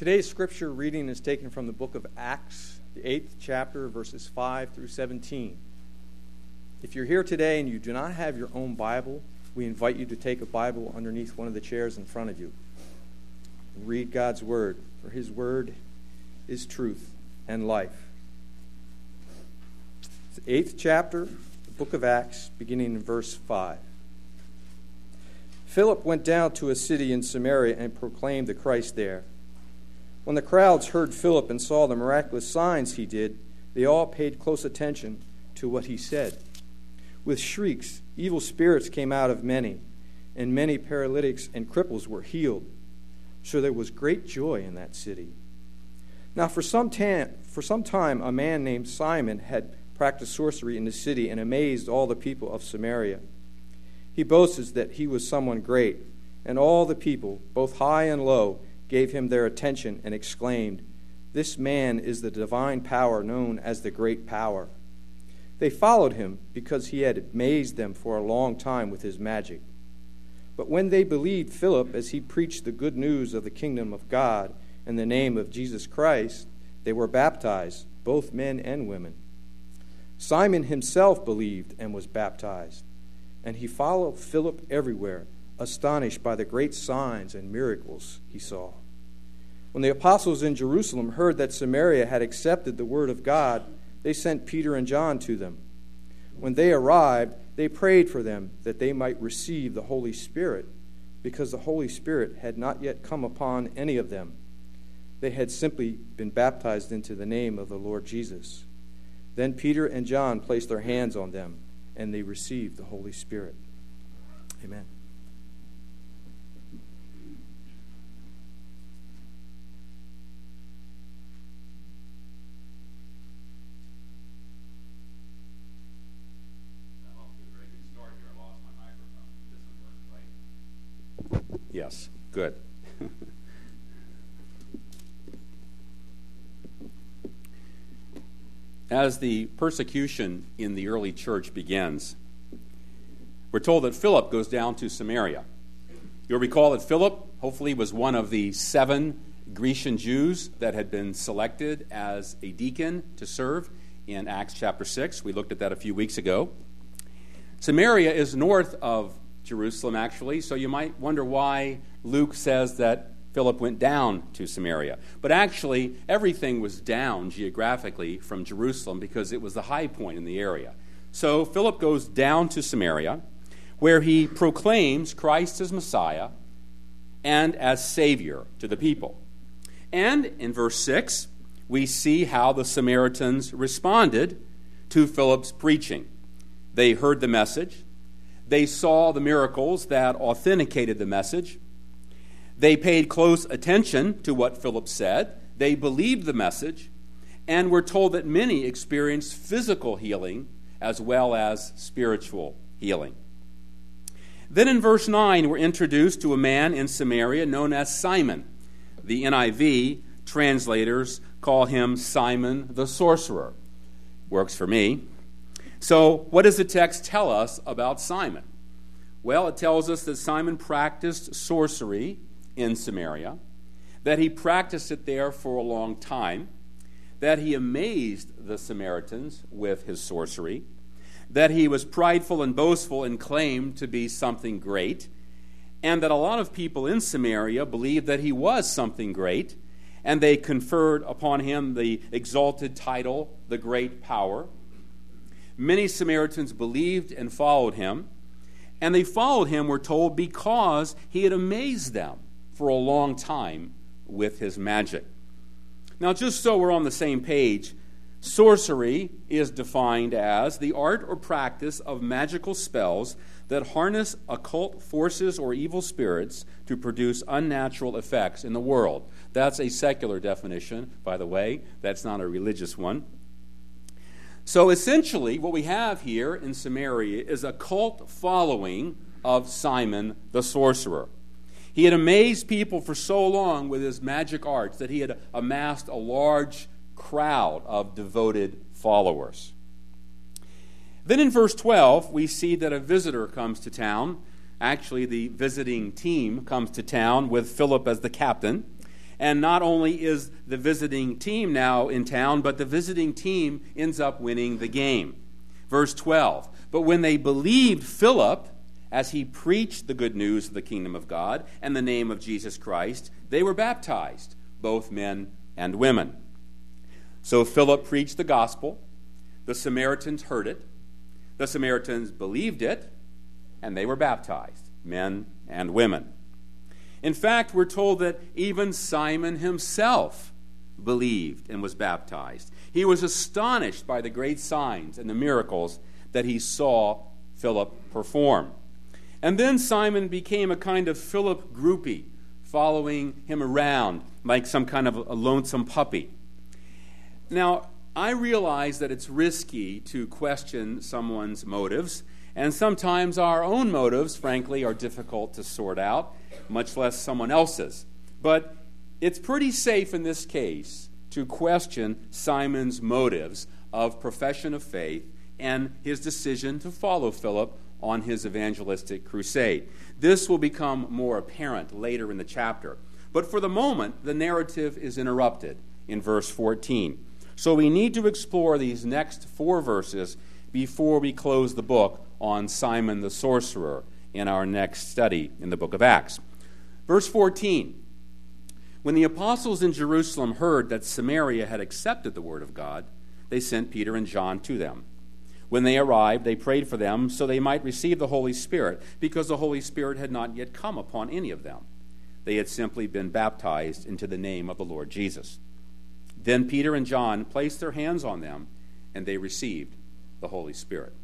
Today's scripture reading is taken from the book of Acts, the 8th chapter, verses 5 through 17. If you're here today and you do not have your own Bible, we invite you to take a Bible underneath one of the chairs in front of you and read God's Word, for His Word is truth and life. It's the 8th chapter, the book of Acts, beginning in verse 5. Philip went down to a city in Samaria and proclaimed the Christ there. When the crowds heard Philip and saw the miraculous signs he did, they all paid close attention to what he said. With shrieks, evil spirits came out of many, and many paralytics and cripples were healed. So there was great joy in that city. Now for some time, a man named Simon had practiced sorcery in the city and amazed all the people of Samaria. He boasted that he was someone great, and all the people, both high and low, gave him their attention and exclaimed, "This man is the divine power known as the Great Power." They followed him because he had amazed them for a long time with his magic. But when they believed Philip as he preached the good news of the kingdom of God in the name of Jesus Christ, they were baptized, both men and women. Simon himself believed and was baptized, and he followed Philip everywhere, astonished by the great signs and miracles he saw. When the apostles in Jerusalem heard that Samaria had accepted the word of God, they sent Peter and John to them. When they arrived, they prayed for them that they might receive the Holy Spirit, because the Holy Spirit had not yet come upon any of them. They had simply been baptized into the name of the Lord Jesus. Then Peter and John placed their hands on them, and they received the Holy Spirit. Amen. Yes, good. As the persecution in the early church begins, we're told that Philip goes down to Samaria. You'll recall that Philip, hopefully, was one of the 7 Grecian Jews that had been selected as a deacon to serve in Acts chapter 6. We looked at that a few weeks ago. Samaria is north of Jerusalem, actually, so you might wonder why Luke says that Philip went down to Samaria. But actually, everything was down geographically from Jerusalem because it was the high point in the area. So Philip goes down to Samaria, where he proclaims Christ as Messiah and as Savior to the people. And in verse 6, we see how the Samaritans responded to Philip's preaching. They heard the message. They saw the miracles that authenticated the message. They paid close attention to what Philip said. They believed the message. And we're told that many experienced physical healing as well as spiritual healing. Then in verse 9, we're introduced to a man in Samaria known as Simon. The NIV translators call him Simon the sorcerer. Works for me. So what does the text tell us about Simon? Well, it tells us that Simon practiced sorcery in Samaria, that he practiced it there for a long time, that he amazed the Samaritans with his sorcery, that he was prideful and boastful and claimed to be something great, and that a lot of people in Samaria believed that he was something great, and they conferred upon him the exalted title, the Great Power. Many Samaritans believed and followed him, and they followed him, we're told, because he had amazed them for a long time with his magic. Now, just so we're on the same page, sorcery is defined as the art or practice of magical spells that harness occult forces or evil spirits to produce unnatural effects in the world. That's a secular definition, by the way. That's not a religious one. So essentially, what we have here in Samaria is a cult following of Simon the sorcerer. He had amazed people for so long with his magic arts that he had amassed a large crowd of devoted followers. Then in verse 12, we see that a visitor comes to town. Actually, the visiting team comes to town with Philip as the captain. And not only is the visiting team now in town, but the visiting team ends up winning the game. Verse 12, but when they believed Philip as he preached the good news of the kingdom of God and the name of Jesus Christ, they were baptized, both men and women. So Philip preached the gospel. The Samaritans heard it. The Samaritans believed it, and they were baptized, men and women. In fact, we're told that even Simon himself believed and was baptized. He was astonished by the great signs and the miracles that he saw Philip perform. And then Simon became a kind of Philip groupie, following him around like some kind of a lonesome puppy. Now, I realize that it's risky to question someone's motives, and sometimes our own motives, frankly, are difficult to sort out, much less someone else's. But it's pretty safe in this case to question Simon's motives of profession of faith and his decision to follow Philip on his evangelistic crusade. This will become more apparent later in the chapter. But for the moment, the narrative is interrupted in verse 14. So we need to explore these next 4 verses before we close the book on Simon the sorcerer in our next study in the book of Acts. Verse 14, when the apostles in Jerusalem heard that Samaria had accepted the word of God, they sent Peter and John to them. When they arrived, they prayed for them so they might receive the Holy Spirit, because the Holy Spirit had not yet come upon any of them. They had simply been baptized into the name of the Lord Jesus. Then Peter and John placed their hands on them, and they received the Holy Spirit.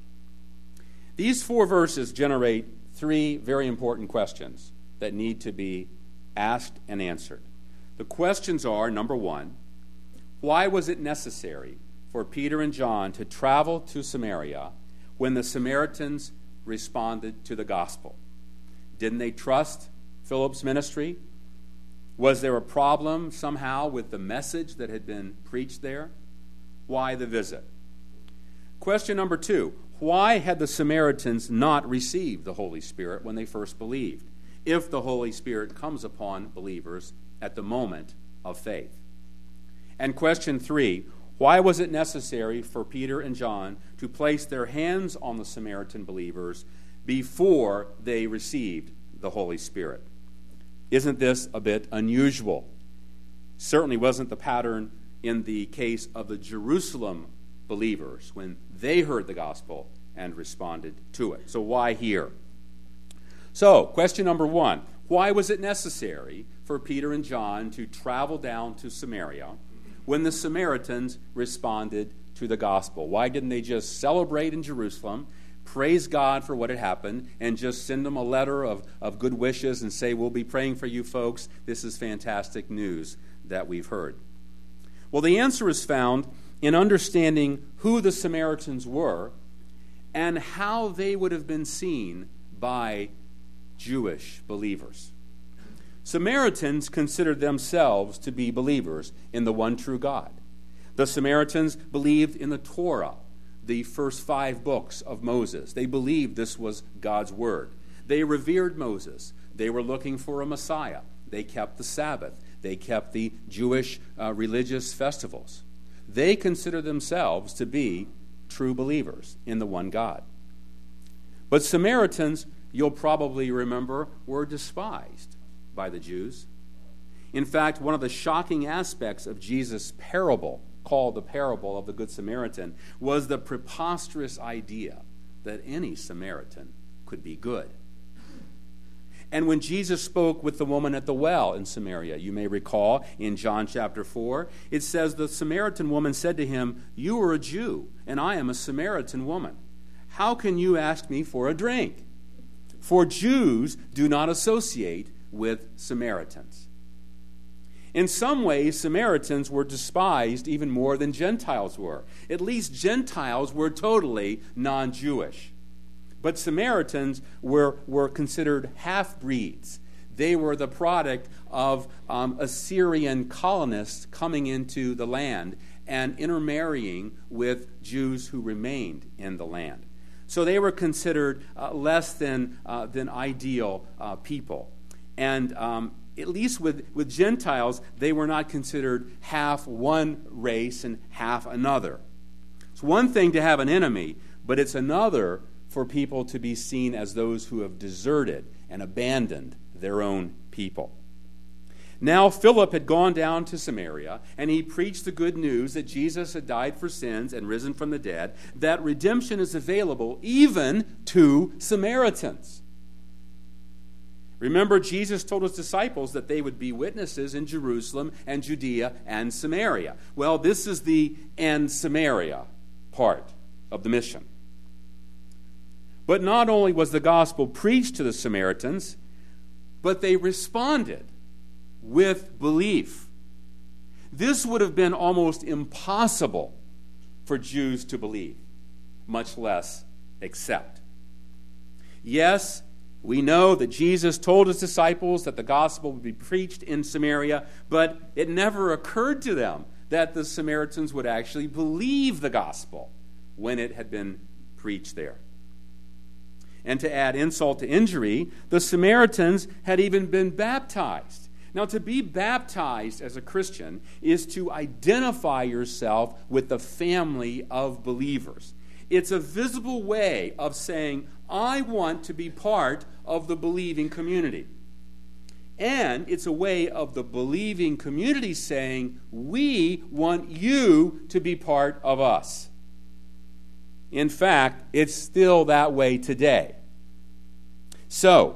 These 4 verses generate 3 very important questions that need to be asked and answered. The questions are, number 1, why was it necessary for Peter and John to travel to Samaria when the Samaritans responded to the gospel? Didn't they trust Philip's ministry? Was there a problem somehow with the message that had been preached there? Why the visit? Question number 2, why had the Samaritans not received the Holy Spirit when they first believed, if the Holy Spirit comes upon believers at the moment of faith? And question 3, why was it necessary for Peter and John to place their hands on the Samaritan believers before they received the Holy Spirit? Isn't this a bit unusual? Certainly wasn't the pattern in the case of the Jerusalem believers when they heard the gospel and responded to it. So why here? So, question number 1, why was it necessary for Peter and John to travel down to Samaria when the Samaritans responded to the gospel? Why didn't they just celebrate in Jerusalem, praise God for what had happened, and just send them a letter of good wishes and say, we'll be praying for you folks. This is fantastic news that we've heard. Well, the answer is found in understanding who the Samaritans were and how they would have been seen by Jewish believers. Samaritans considered themselves to be believers in the one true God. The Samaritans believed in the Torah, the first 5 books of Moses. They believed this was God's word. They revered Moses. They were looking for a Messiah. They kept the Sabbath. They kept the Jewish religious festivals. They considered themselves to be true believers in the one God. But Samaritans, you'll probably remember, were despised by the Jews. In fact, one of the shocking aspects of Jesus' parable, called the parable of the Good Samaritan, was the preposterous idea that any Samaritan could be good. And when Jesus spoke with the woman at the well in Samaria, you may recall in John chapter 4, it says the Samaritan woman said to him, "You are a Jew, and I am a Samaritan woman. How can you ask me for a drink?" For Jews do not associate with Samaritans. In some ways, Samaritans were despised even more than Gentiles were. At least Gentiles were totally non-Jewish. But Samaritans were considered half-breeds. They were the product of Assyrian colonists coming into the land and intermarrying with Jews who remained in the land. So they were considered less than ideal people. And at least with Gentiles, they were not considered half one race and half another. It's one thing to have an enemy, but it's another for people to be seen as those who have deserted and abandoned their own people. Now Philip had gone down to Samaria, and he preached the good news that Jesus had died for sins and risen from the dead, that redemption is available even to Samaritans. Remember, Jesus told his disciples that they would be witnesses in Jerusalem and Judea and Samaria. Well, this is the "and Samaria" part of the mission. But not only was the gospel preached to the Samaritans, but they responded with belief. This would have been almost impossible for Jews to believe, much less accept. Yes, we know that Jesus told his disciples that the gospel would be preached in Samaria, but it never occurred to them that the Samaritans would actually believe the gospel when it had been preached there. And to add insult to injury, the Samaritans had even been baptized. Now, to be baptized as a Christian is to identify yourself with the family of believers. It's a visible way of saying, I want to be part of the believing community. And it's a way of the believing community saying, we want you to be part of us. In fact, it's still that way today. So,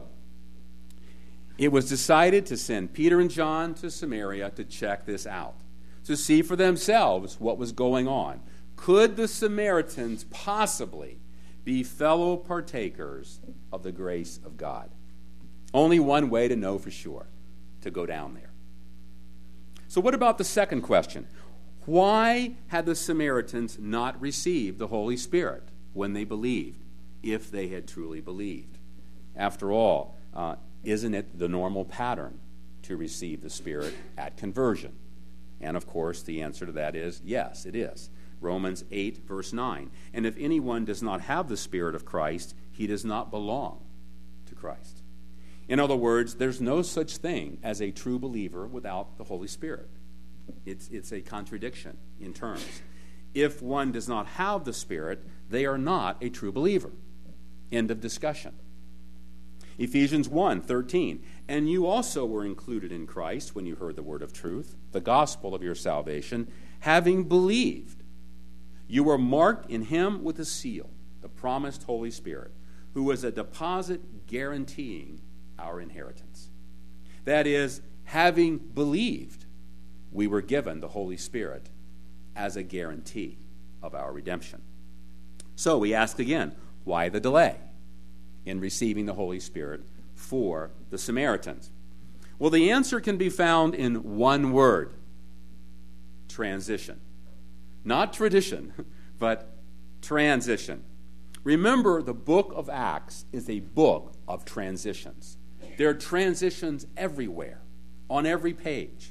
it was decided to send Peter and John to Samaria to check this out, to see for themselves what was going on. Could the Samaritans possibly be fellow partakers of the grace of God? Only one way to know for sure, to go down there. So what about the second question? Why had the Samaritans not received the Holy Spirit when they believed, if they had truly believed? After all, isn't it the normal pattern to receive the Spirit at conversion? And of course, the answer to that is yes, it is. Romans 8, verse 9. And if anyone does not have the Spirit of Christ, he does not belong to Christ. In other words, there's no such thing as a true believer without the Holy Spirit. It's a contradiction in terms. If one does not have the Spirit, they are not a true believer. End of discussion. Ephesians 1:13, and you also were included in Christ when you heard the word of truth, the gospel of your salvation, having believed. You were marked in him with a seal, the promised Holy Spirit, who was a deposit guaranteeing our inheritance. That is, having believed, we were given the Holy Spirit as a guarantee of our redemption. So we ask again, why the delay in receiving the Holy Spirit for the Samaritans? Well, the answer can be found in one word: transition. Not tradition, but transition. Remember, the book of Acts is a book of transitions. There are transitions everywhere, on every page.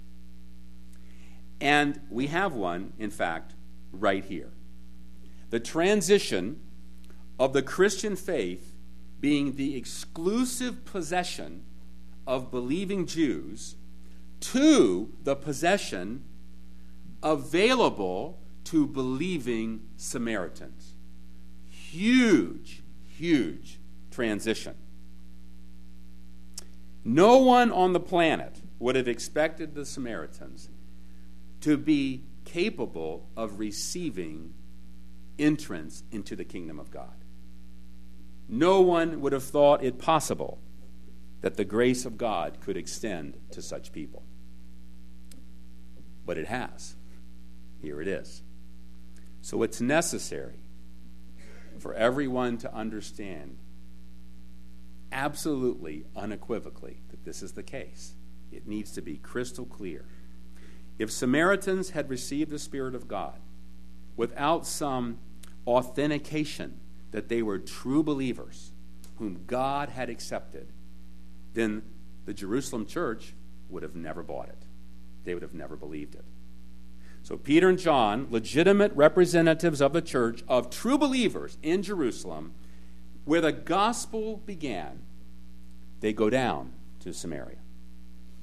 And we have one, in fact, right here. The transition of the Christian faith being the exclusive possession of believing Jews to the possession available to believing Samaritans. Huge, huge transition. No one on the planet would have expected the Samaritans to be capable of receiving entrance into the kingdom of God. No one would have thought it possible that the grace of God could extend to such people. But it has. Here it is. So it's necessary for everyone to understand absolutely, unequivocally, that this is the case. It needs to be crystal clear. If Samaritans had received the Spirit of God without some authentication that they were true believers whom God had accepted, then the Jerusalem church would have never bought it. They would have never believed it. So Peter and John, legitimate representatives of the church, of true believers in Jerusalem, where the gospel began, they go down to Samaria.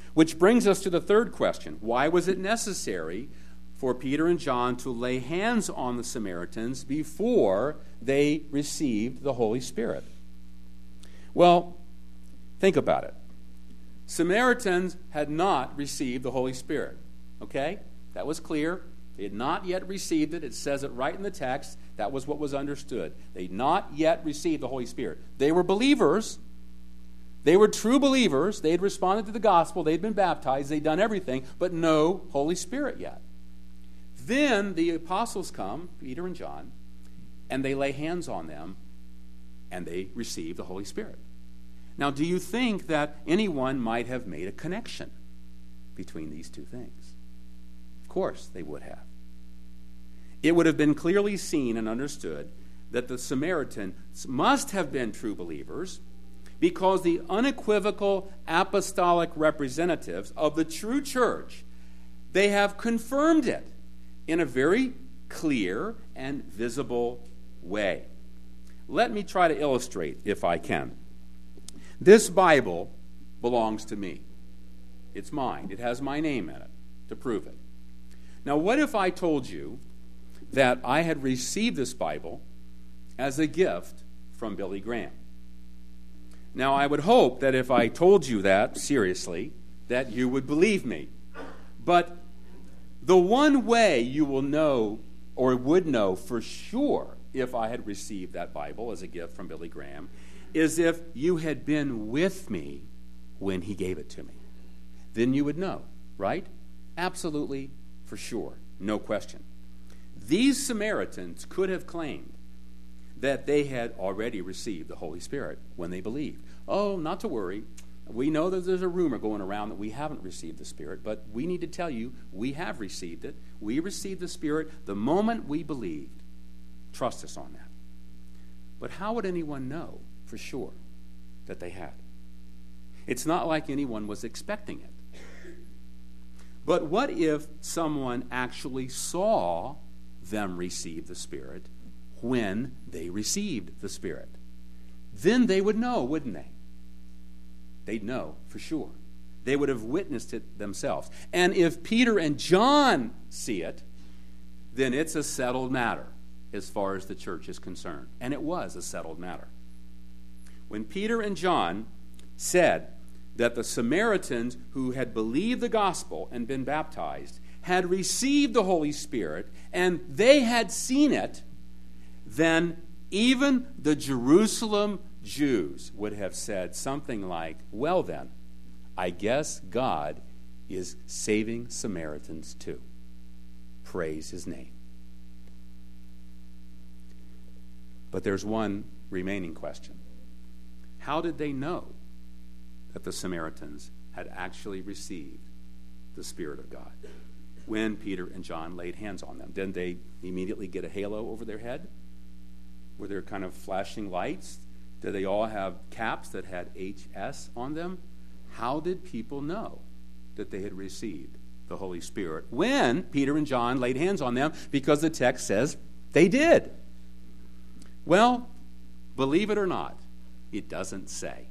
Which brings us to the third question. Why was it necessary for Peter and John to lay hands on the Samaritans before they received the Holy Spirit? Well, think about it. Samaritans had not received the Holy Spirit. Okay? That was clear. They had not yet received it. It says it right in the text. That was what was understood. They had not yet received the Holy Spirit. They were believers. They were true believers. They had responded to the gospel. They had been baptized. They'd done everything, but no Holy Spirit yet. Then the apostles come, Peter and John, and they lay hands on them, and they receive the Holy Spirit. Now, do you think that anyone might have made a connection between these two things? Of course they would have. It would have been clearly seen and understood that the Samaritans must have been true believers, because the unequivocal apostolic representatives of the true church, they have confirmed it in a very clear and visible way. Let me try to illustrate, if I can. This Bible belongs to me. It's mine. It has my name in it to prove it. Now, what if I told you that I had received this Bible as a gift from Billy Graham? Now, I would hope that if I told you that seriously, that you would believe me. But the one way you will know, or would know for sure, if I had received that Bible as a gift from Billy Graham, is if you had been with me when he gave it to me. Then you would know, right? Absolutely, for sure, no question. These Samaritans could have claimed that they had already received the Holy Spirit when they believed. Oh, not to worry. We know that there's a rumor going around that we haven't received the Spirit, but we need to tell you we have received it. We received the Spirit the moment we believed. Trust us on that. But how would anyone know for sure that they had? It's not like anyone was expecting it. But what if someone actually saw them receive the Spirit when they received the Spirit? Then they would know, wouldn't they? They'd know for sure. They would have witnessed it themselves. And if Peter and John see it, then it's a settled matter as far as the church is concerned. And it was a settled matter. When Peter and John said that the Samaritans who had believed the gospel and been baptized had received the Holy Spirit, and they had seen it, then even the Jerusalem Jews would have said something like, well then, I guess God is saving Samaritans too. Praise his name. But there's one remaining question. How did they know that the Samaritans had actually received the Spirit of God when Peter and John laid hands on them? Didn't they immediately get a halo over their head? Were there kind of flashing lights? Did they all have caps that had HS on them? How did people know that they had received the Holy Spirit when Peter and John laid hands on them? Because the text says they did. Well, believe it or not, it doesn't say.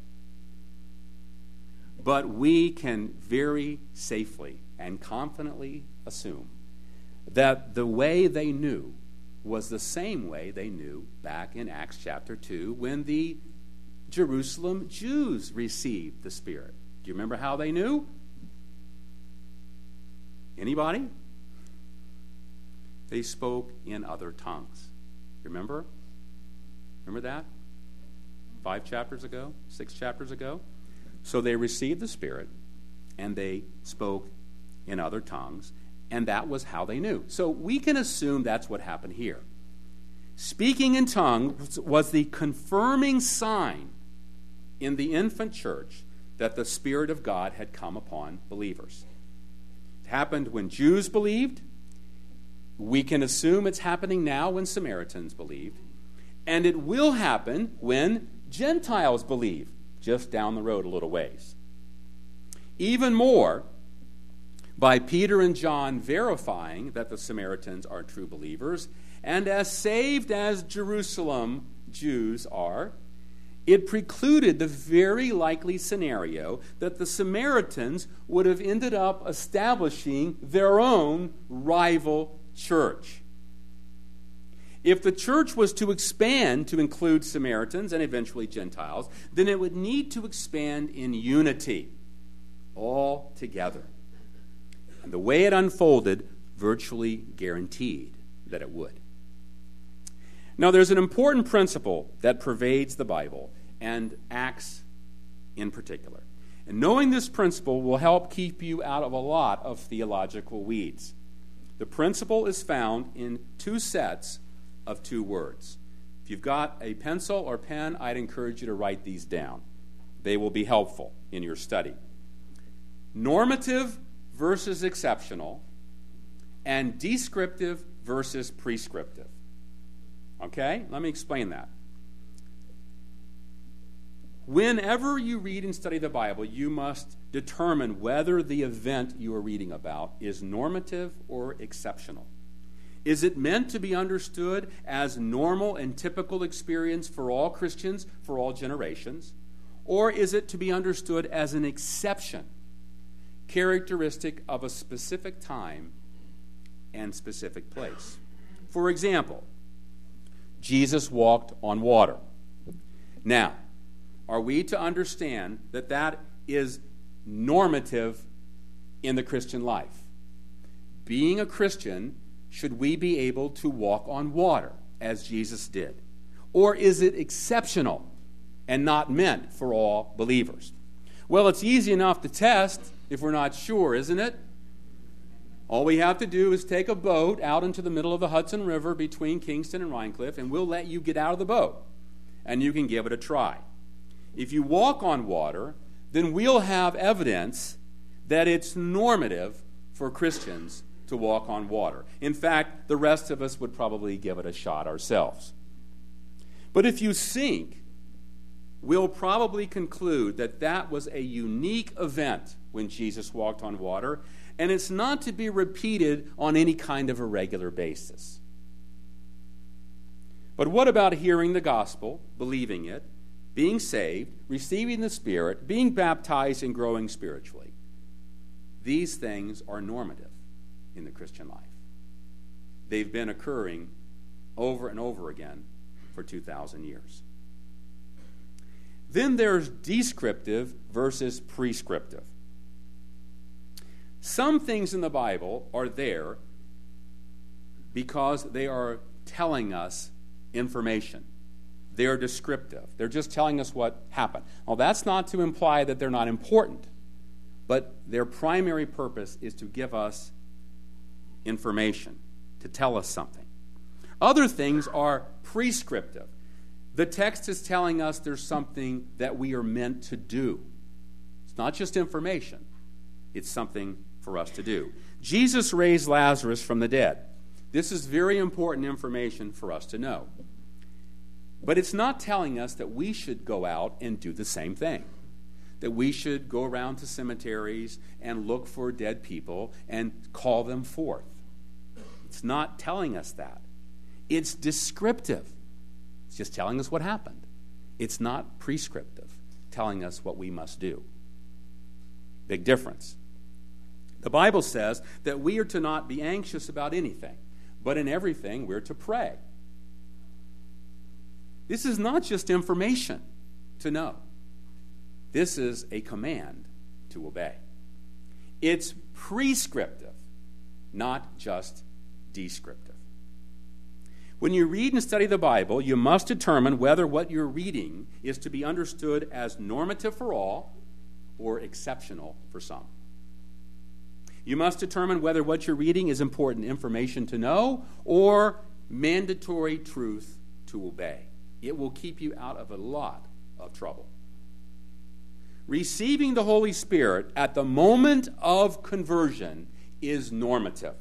But we can very safely and confidently assume that the way they knew was the same way they knew back in Acts chapter 2 when the Jerusalem Jews received the Spirit. Do you remember how they knew? Anybody? They spoke in other tongues. Remember? Remember that? 5 chapters ago? 6 chapters ago? So they received the Spirit, and they spoke in other tongues, and that was how they knew. So we can assume that's what happened here. Speaking in tongues was the confirming sign in the infant church that the Spirit of God had come upon believers. It happened when Jews believed. We can assume it's happening now when Samaritans believed. And it will happen when Gentiles believe, just down the road a little ways. Even more, by Peter and John verifying that the Samaritans are true believers, and as saved as Jerusalem Jews are, it precluded the very likely scenario that the Samaritans would have ended up establishing their own rival church. If the church was to expand to include Samaritans and eventually Gentiles, then it would need to expand in unity, all together. And the way it unfolded virtually guaranteed that it would. Now, there's an important principle that pervades the Bible, and Acts in particular. And knowing this principle will help keep you out of a lot of theological weeds. The principle is found in two sets of two words. If you've got a pencil or pen, I'd encourage you to write these down. They will be helpful in your study. Normative versus exceptional, and descriptive versus prescriptive. Okay? Let me explain that. Whenever you read and study the Bible, you must determine whether the event you are reading about is normative or exceptional. Is it meant to be understood as normal and typical experience for all Christians, for all generations? Or is it to be understood as an exception, characteristic of a specific time and specific place? For example, Jesus walked on water. Now, are we to understand that that is normative in the Christian life? Being a Christian, should we be able to walk on water as Jesus did? Or is it exceptional and not meant for all believers? Well, it's easy enough to test if we're not sure, isn't it? All we have to do is take a boat out into the middle of the Hudson River between Kingston and Rhinecliff, and we'll let you get out of the boat, and you can give it a try. If you walk on water, then we'll have evidence that it's normative for Christians to walk on water. In fact, the rest of us would probably give it a shot ourselves. But if you sink, we'll probably conclude that that was a unique event when Jesus walked on water, and it's not to be repeated on any kind of a regular basis. But what about hearing the gospel, believing it, being saved, receiving the Spirit, being baptized, and growing spiritually? These things are normative in the Christian life. They've been occurring over and over again for 2,000 years. Then there's descriptive versus prescriptive. Some things in the Bible are there because they are telling us information. They are descriptive. They're just telling us what happened. Well, that's not to imply that they're not important, but their primary purpose is to give us information, to tell us something. Other things are prescriptive. The text is telling us there's something that we are meant to do. It's not just information. It's something for us to do. Jesus raised Lazarus from the dead. This is very important information for us to know. But it's not telling us that we should go out and do the same thing. That we should go around to cemeteries and look for dead people and call them forth. It's not telling us that. It's descriptive. It's just telling us what happened. It's not prescriptive, telling us what we must do. Big difference. The Bible says that we are to not be anxious about anything, but in everything we're to pray. This is not just information to know. This is a command to obey. It's prescriptive, not just descriptive. When you read and study the Bible, you must determine whether what you're reading is to be understood as normative for all or exceptional for some. You must determine whether what you're reading is important information to know or mandatory truth to obey. It will keep you out of a lot of trouble. Receiving the Holy Spirit at the moment of conversion is normative.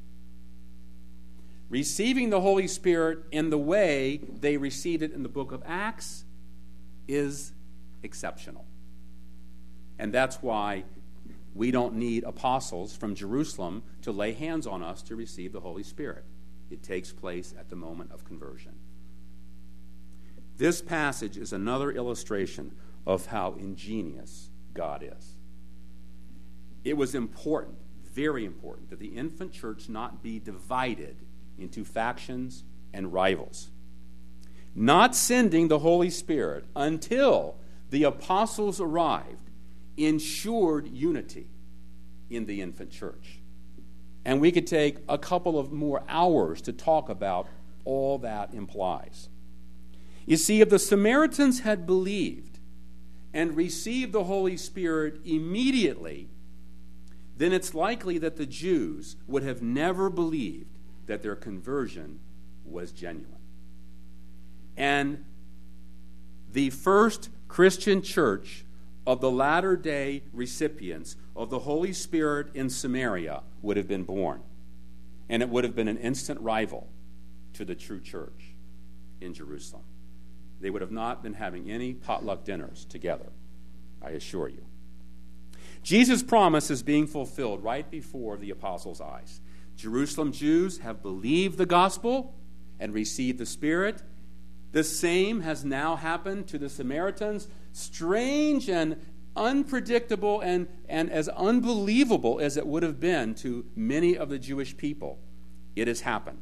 Receiving the Holy Spirit in the way they received it in the book of Acts is exceptional. And that's why we don't need apostles from Jerusalem to lay hands on us to receive the Holy Spirit. It takes place at the moment of conversion. This passage is another illustration of how ingenious God is. It was important, very important, that the infant church not be divided into factions and rivals. Not sending the Holy Spirit until the apostles arrived ensured unity in the infant church. And we could take a couple of more hours to talk about all that implies. You see, if the Samaritans had believed and received the Holy Spirit immediately, then it's likely that the Jews would have never believed that their conversion was genuine. And the first Christian church of the latter-day recipients of the Holy Spirit in Samaria would have been born. And it would have been an instant rival to the true church in Jerusalem. They would have not been having any potluck dinners together, I assure you. Jesus' promise is being fulfilled right before the apostles' eyes. Jerusalem Jews have believed the gospel and received the Spirit. The same has now happened to the Samaritans. Strange and unpredictable and as unbelievable as it would have been to many of the Jewish people, it has happened.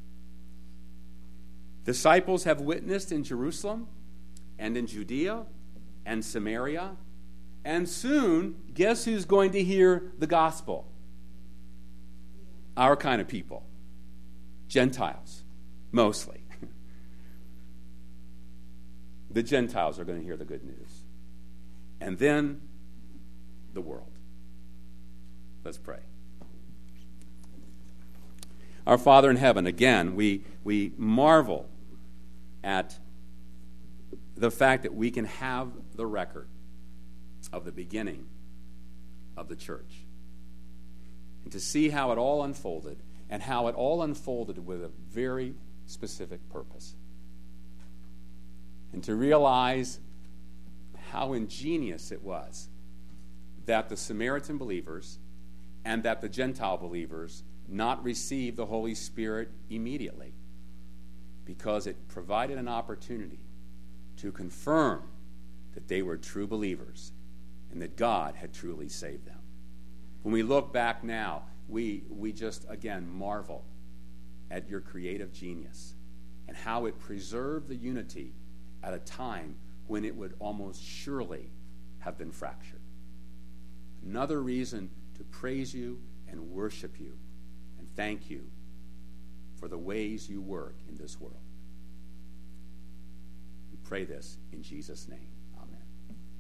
Disciples have witnessed in Jerusalem and in Judea and Samaria. And soon, guess who's going to hear the gospel? Our kind of people. Gentiles, mostly. The Gentiles are going to hear the good news. And then the world. Let's pray. Our Father in heaven, again, we marvel at the fact that we can have the record of the beginning of the church. And to see how it all unfolded, and how it all unfolded with a very specific purpose. And to realize how ingenious it was that the Samaritan believers and that the Gentile believers not receive the Holy Spirit immediately, because it provided an opportunity to confirm that they were true believers and that God had truly saved them. When we look back now, we just, again, marvel at your creative genius and how it preserved the unity at a time when it would almost surely have been fractured. Another reason to praise you and worship you and thank you for the ways you work in this world. We pray this in Jesus' name.